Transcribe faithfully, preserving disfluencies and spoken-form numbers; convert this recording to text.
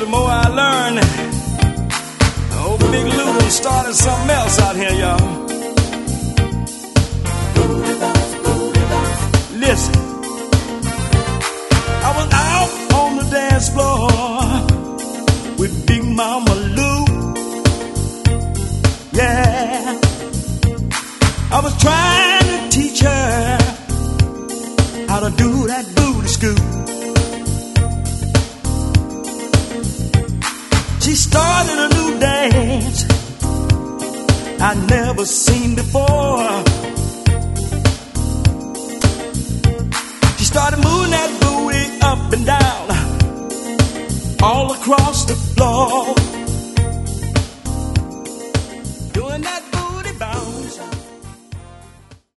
the more I learn. Old Big Lou started something else out here, y'all. Listen, I was out on the dance floor with Big Mama Lou. Yeah, I was trying to teach her how to do that booty scoot. She started a new dance I'd never seen before. She started moving that booty up and down all across the floor.